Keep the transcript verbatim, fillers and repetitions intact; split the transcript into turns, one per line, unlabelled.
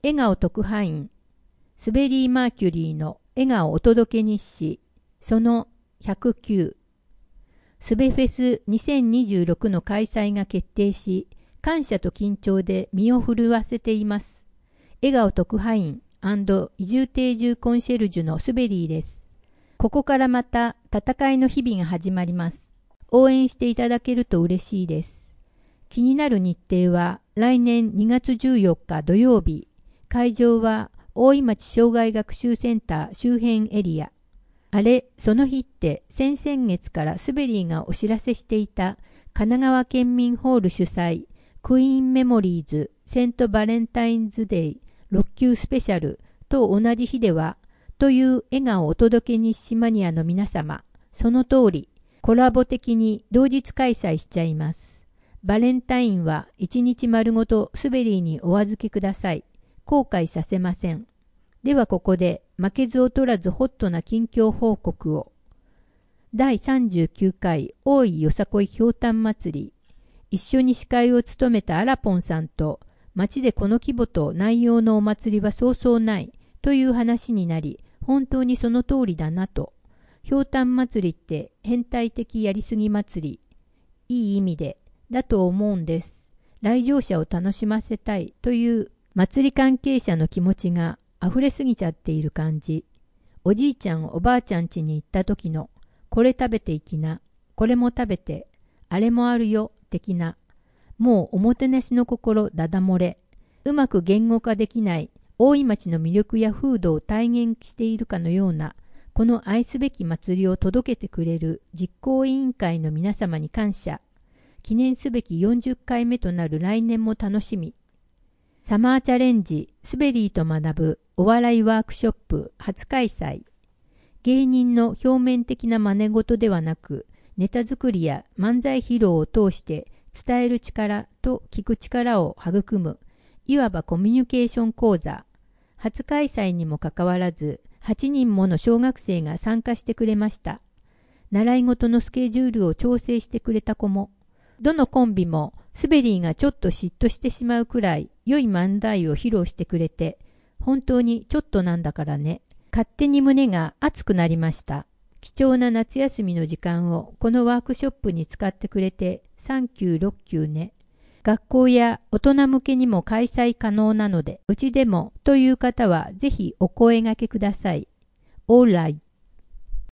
笑顔特派員、スベリー・マーキュリーの笑顔お届け日誌、そのひゃくきゅう。スベフェスにせんにじゅうろくの開催が決定し、感謝と緊張で身を震わせています。笑顔特派員&移住定住コンシェルジュのスベリーです。ここからまた戦いの日々が始まります。応援していただけると嬉しいです。気になる日程は来年にがつじゅうよっか土曜日、会場は大井町障害学習センター周辺エリア。あれ、その日って先々月からスベリーがお知らせしていた神奈川県民ホール主催クイーンメモリーズセントバレンタインズデイろっ級スペシャルと同じ日ではという笑顔お届け日誌マニアの皆様、その通りコラボ的に同日開催しちゃいます。バレンタインは一日丸ごとスベリーにお預けください。後悔させません。ではここで負けず劣らずホットな近況報告を。だいさんじゅうきゅうかい大井よさこいひょうたん祭り。一緒に司会を務めたアラポンさんと、町でこの規模と内容のお祭りはそうそうないという話になり、本当にその通りだなと。ひょうたん祭りって変態的やりすぎ祭り。いい意味で、だと思うんです。来場者を楽しませたいという祭り関係者の気持ちが溢れすぎちゃっている感じ。おじいちゃんおばあちゃん家に行った時のこれ食べていきな、これも食べて、あれもあるよ的な、もうおもてなしの心だだ漏れ、うまく言語化できない大井町の魅力や風土を体現しているかのような、この愛すべき祭りを届けてくれる実行委員会の皆様に感謝。記念すべきよんじゅっかいめとなる来年も楽しみ。サマーチャレンジスベリーと学ぶお笑いワークショップ初開催。芸人の表面的な真似事ではなく、ネタ作りや漫才披露を通して伝える力と聞く力を育む、いわばコミュニケーション講座。初開催にもかかわらず、はちにんもの小学生が参加してくれました。習い事のスケジュールを調整してくれた子も、どのコンビもスベリーがちょっと嫉妬してしまうくらい良い漫才を披露してくれて、本当にちょっとなんだからね。勝手に胸が熱くなりました。貴重な夏休みの時間をこのワークショップに使ってくれてさん級ろっ級ね。学校や大人向けにも開催可能なので、うちでもという方はぜひお声掛けください。オーライ。